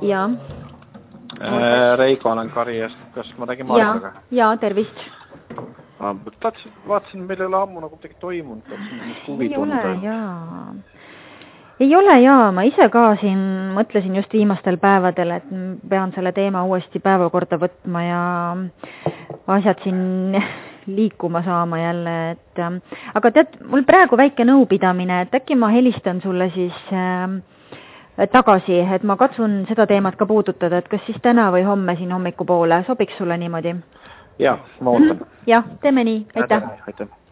Jaa. Reigo olen Kariast. Kas ma räägin Marikaga? Jaa, tervist. Vaatasin, meil ei ole ammu nagu midagi toimunud. Ei ole jaa, ma ise ka siin mõtlesin just viimastel päevadel, et pean selle teema uuesti päevakorda võtma ja asjad siin liikuma saama jälle. Aga tead, mul praegu väike nõupidamine, et äkki ma helistan sulle siis tagasi, et ma katsun seda teemat ka puudutada, et kas siis täna või homme siin hommikupoole sobiks sulle niimoodi? Jah, ma ootan. Jah, teeme nii, aitäh. Aitäh.